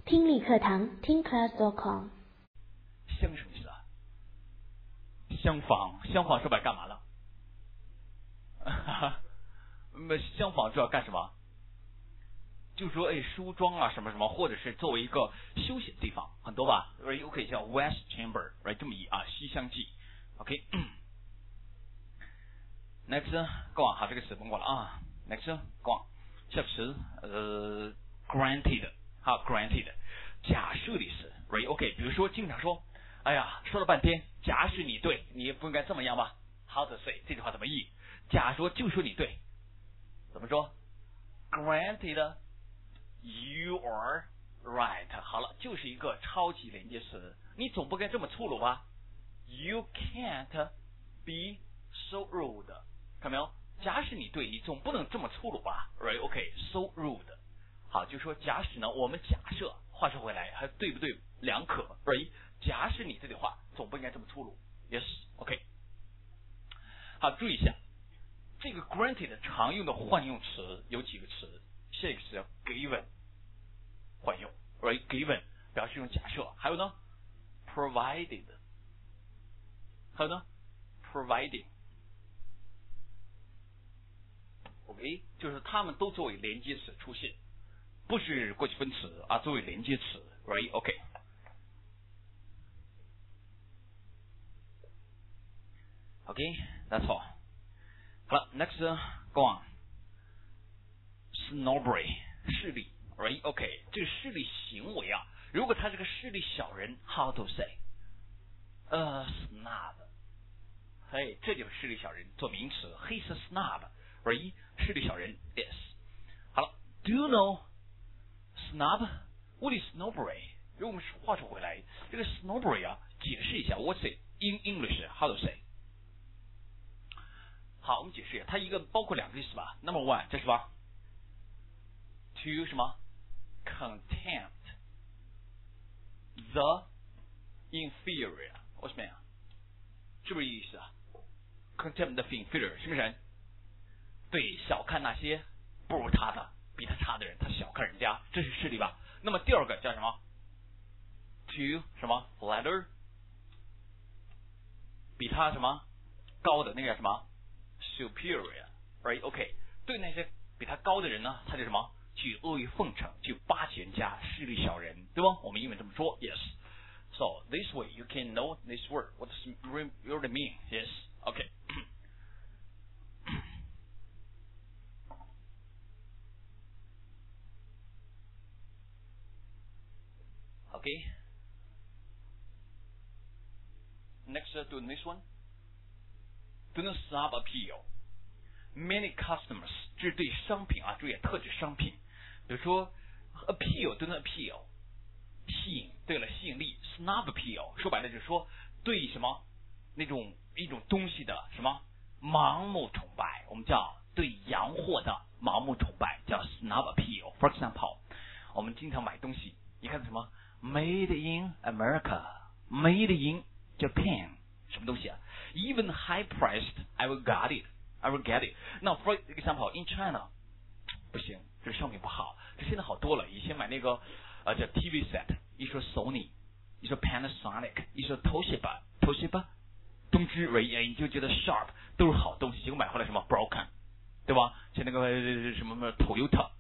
听力课堂听class.com。 相什么意思啊？相仿，相仿说白干嘛了？相仿主要干什么？就说梳妆啊什么什么，或者是作为一个休息的地方，很多吧。OK， 像 West Chamber， 这么西厢记。OK，next， go on， 好，这个词甭管了啊。Next， go on， 下词granted， 好 granted， 假设的意思 ，OK， 比如说经常说，哎呀，说了半天，假使你对，你也不应该这么样吧 ？How to say 这句话怎么译？假说就说你对，怎么说 ？Granted。You are right。 好了，就是一个超级连接词，你总不该这么粗鲁吧？ You can't be so rude。 看没有？假使你对，你总不能这么粗鲁吧 ？Right？ OK，so rude。好，就说假使呢，我们假设，话说回来，还对不对？两可 ，Right？ 假使你这句话总不应该这么粗鲁 ，Yes？OK。好，注意一下，这个 granted 常用的惯用词有几个词。下一个词叫 given， 惯用 ，right？ given 表示一种假设，还有呢 provided， 还有呢 providing，OK， 就是它们都作为连接词出现，不是过去分词啊，作为连接词 ，right？OK，OK，that's all。好了 ，next go on。Snobbery 势力 ，right？ OK， 这个势力行为啊，如果他是个势力小人 ，how to say？snob， 嘿，这就是势力小人，做名词 ，he's a snob，right？ 势力小人 ，yes。好了 ，Do you know snob？What is snobbery？ 如果我们话说回来，这个 snobbery 啊，解释一下 ，What's it in English？How to say？ 好，我们解释一下，它一个包括两个意思吧。Number one， 这是吧？ To 什么 contempt the inferior， 我什么呀？是不是意思啊 ？contempt the inferior， 是不是？对，小看那些不如他的、比他差的人，他小看人家，这是势力吧？那么第二个叫什么 ？To 什么 flatter 比他什么高的那个叫什么 superior，right？ OK， 对那些比他高的人呢，他就什么？去阿谀奉承，去巴结人家，势力小人，对吧？我们英文这么说 ，yes。So this way you can know this word what does it really mean? Yes. Okay. Okay. Next to this one. Do not snob appeal. Many customers 这是对商品啊，注意特指商品。比如说 appeal 对 appeal 吸引，对了吸引力 snob appeal 说白了就是说对什么那种一种东西的什么盲目崇拜，我们叫对洋货的盲目崇拜叫 snob appeal。 For example， 我们经常买东西，你看什么 Made in America， Made in Japan， 什么东西啊 Even high priced I will get it。 那 for example in China 不行，这商品不好，这现在好多了。以前买那个叫 TV set， 一说 Sony， 一说 Panasonic， 一说 Toshiba， 东芝为你就觉得 Sharp 都是好东西，结果买回来什么 broken， 对吧？像那个什么 Toyota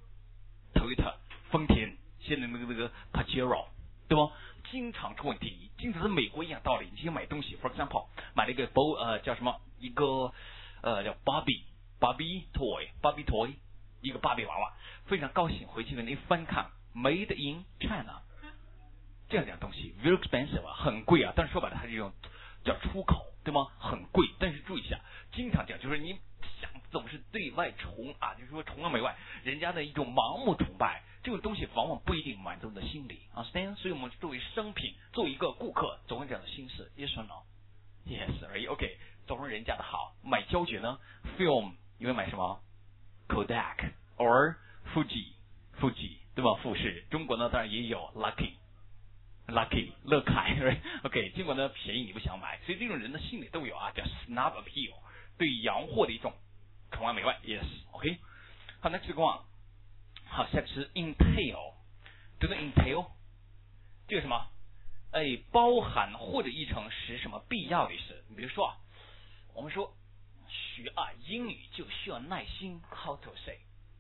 丰田，现在那个 Pajero， 对吧？经常出问题，经常是美国一样道理。你今天买东西 ，for example 买了一个叫什么一个叫 Barbie toy， 一个芭比娃娃，非常高兴，回去一翻看 Made in China， 这样东西 very expensive 啊，很贵啊。但是说白了，它是一种叫出口，对吗？很贵。但是注意一下，经常讲就是你想总是对外崇啊，就是说崇洋媚外，人家的一种盲目崇拜，这种东西往往不一定满足你的心理啊。所以我们作为商品，作为一个顾客，总有这样的心思 ，yes or no？Yes， OK， 总是人家的好。买胶卷呢 ，film 你会买什么 ？Kodak or Fuji， 对吧？富士。中国呢当然也有 Lucky 乐凯 ，OK， 尽管呢便宜你不想买，所以这种人的心理都有啊，叫 snob appeal， 对洋货的一种崇洋媚外 ，yes， OK。好 ，next one， 好，下个词 entail， 这个 entail 这个什么？包含或者译成是什么必要的意思？你比如说啊，我们说学英语就需要耐心 ，how to say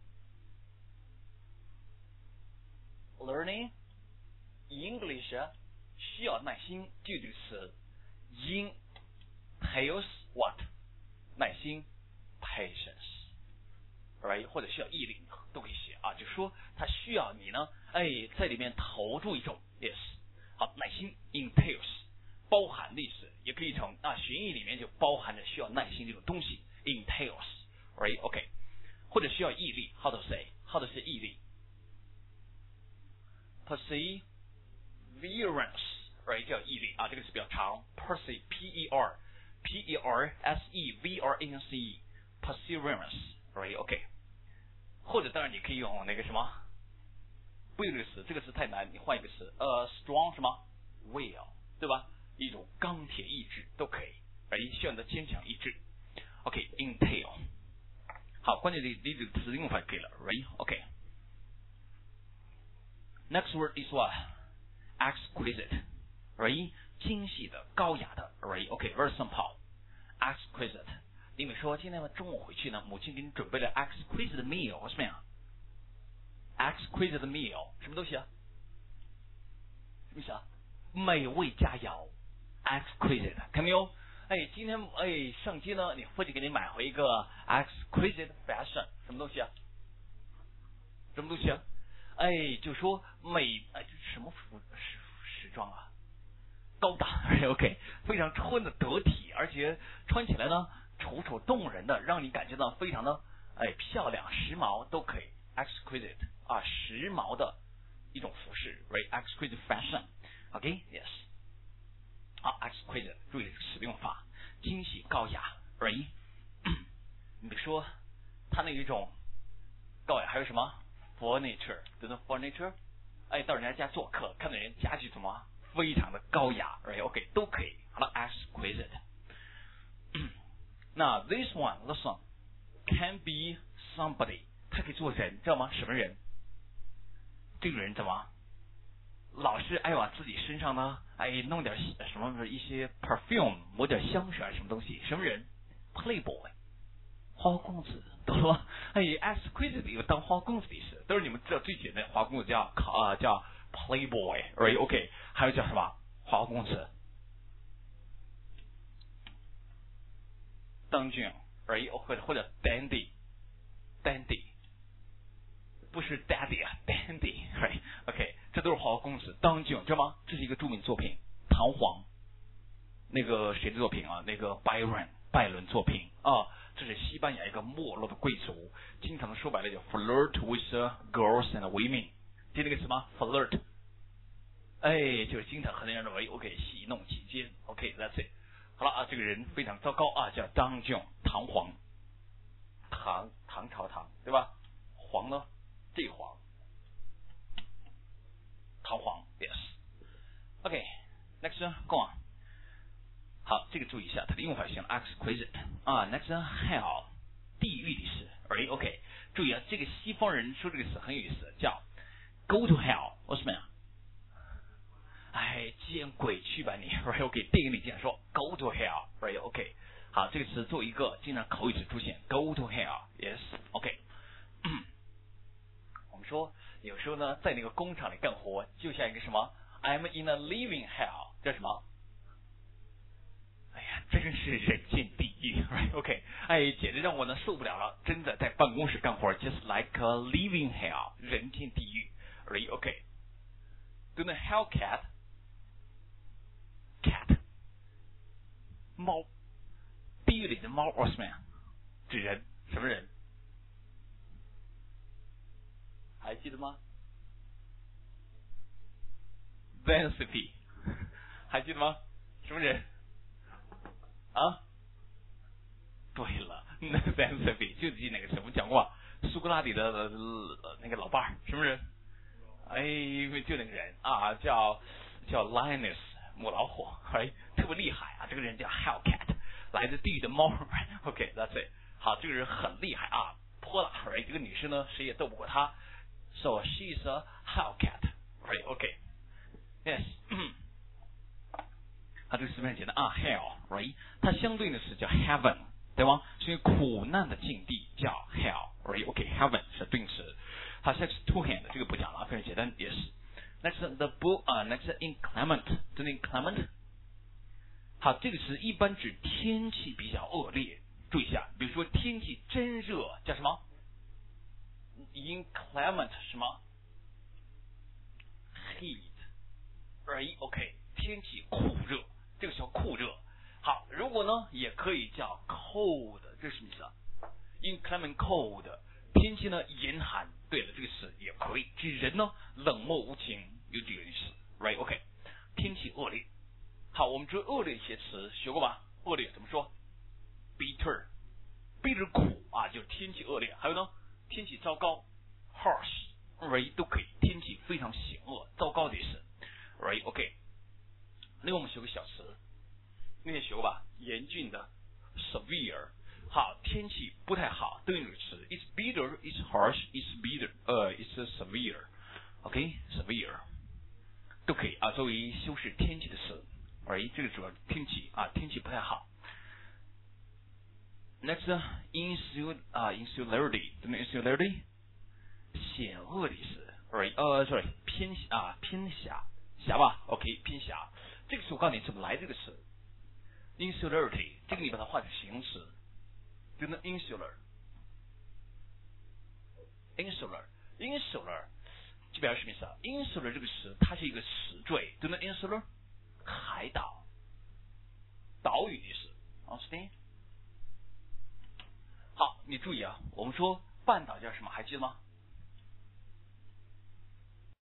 learning English 需要耐心，这个词 entails what 耐心 patience，right 或者需要毅力都可以写啊，就说它需要你呢，在里面投注一种 yes。好，耐心 entails 包含的意思，也可以从学英语里面就包含着需要耐心这种东西 entails，right OK， 或者需要毅力 how to say 毅力 perseverance，right 叫毅力啊，这个词比较长 perseverance perseverance，right OK， 或者当然你可以用那个什么。不用这个词，这个词太难，你换一个词，strong 什么 will 对吧？一种钢铁意志都可以，需要你的坚强意志。OK entail， 好，关键的这个词用法可以了 ，right OK。Next word is what exquisite， right 精细的、高雅的 ，right OK very simple exquisite。你们说今天中午回去呢，母亲给你准备了 exquisite meal， 什么呀？exquisite meal 什么东西啊？什么意思啊？美味佳肴 exquisite， 看没有？今天上街呢，你父亲给你买回一个 exquisite fashion， 什么东西啊？什么东西啊？就说美，这是什么时装啊？高档 ，OK， 非常穿的得体，而且穿起来呢，楚楚动人的，让你感觉到非常的漂亮、时髦都可以 exquisite。时髦的一种服饰 ，right exquisite fashion，OK yes， 好 exquisite， 注意使用法，精细高雅 ，right， 你比如说它那有一种高雅，还有什么 furniture， 对不对 furniture， 到人家做客，看到人家具怎么非常的高雅 ，right OK 都可以，好了 exquisite， 那 this one listen can be somebody， 它可以做人，知道吗？什么人？这个人怎么老是爱往自己身上呢弄点什么一些 perfume， 抹点香水什么东西？什么人 ？Playboy， 花花公子，懂了吗？exquisite 有当花花公子的意思，都是你们知道最简单的花花公子叫 Playboy，right OK， 还有叫什么花花公子？当俊 ，right 或者 dandy。不是 daddy 啊 ，dandy， right OK， 这都是花花公子当俊，知道吗？这是一个著名作品，唐璜，那个谁的作品啊？那个 拜伦作品啊，这是西班牙一个没落的贵族，经常说白了叫 flirt with girls and women， 听那个词吗 ？flirt， 就是经常和人家OK 戏弄其间 ，OK that's it。好了这个人非常糟糕叫当俊，唐璜，唐朝唐，对吧？璜呢？这黄，唐璜 ，yes。OK， next go on。好，这个注意一下，它的用法像 exquisite next hell， 地狱的意思 ，right OK。注意这个西方人说这个词很有意思，叫 go to hell， 为什么呀？见鬼去吧你 ，right OK。电影里经常说 go to hell，right OK。好，这个词作为一个经常口语词出现 ，go to hell，yes OK。说有时候呢，在那个工厂里干活，就像一个什么 ，I'm in a living hell， 叫什么？真是人间地狱 ，right OK， 简直让我呢受不了了，真的在办公室干活 ，just like a living hell， 人间地狱 ，right OK。对呢 ，hell cat， 猫，地狱里的猫，什么呀？指人，什么人？还记得吗 ？Vansity， 还记得吗？什么人？对了，那 Vansity 就记那个什么讲过，苏格拉底的那个老伴儿，什么人？就那个人叫 Linus 母老虎，特别厉害这个人叫 Hellcat， 来自地狱的猫。OK，that's it。好，这个人很厉害泼辣，这个女生呢谁也斗不过他。So she's a Hellcat， 它这个词非常简单啊 ，hell right， 它相对应的是叫 heaven， 对吗？所以苦难的境地叫 hell right，OK，heaven 是对应词。好，下个是 to hand， 这个不讲了，非常简单也是。Next the next inclement， 这个 inclement， 好，这个词一般指天气比较恶劣。注意一下，比如说天气真热叫什么 ？inclement 什么 ？heat right，OK， 天气酷热，这个叫酷热。好，如果呢也可以叫 cold， 这是什么意思啊 ？inclement cold， 天气呢严寒。对了，这个词也可以指人呢冷漠无情，有这个意思 ，right？OK， 天气恶劣。好，我们知道恶劣一些词学过吧？恶劣怎么说 ？bitter 苦啊，就是天气恶劣。还有呢，天气糟糕 ，harsh，right 都可以，天气非常险恶、糟糕的意思 ，right？OK。另外我们学个小词，那天学过吧？严峻的 severe。好，天气不太好，对应这个词 ，it's bitter, it's harsh, it's bitter， it's severe，OK，severe， 都可以啊，作为修饰天气的词。这个主要天气啊，天气不太好。Next insularity， 怎么 insularity？ 险恶的意思 ，sorry， 偏狭吧 ，OK， 偏狭。这个词我告诉你怎么来这个词 ，insularity， 这个你把它换成形容词。就那 insular 就表示什么意思啊 ？insular 这个词它是一个词缀，就那 insular 海岛、岛屿的意思 ，understand？ 好，你注意啊，我们说半岛叫什么？还记得吗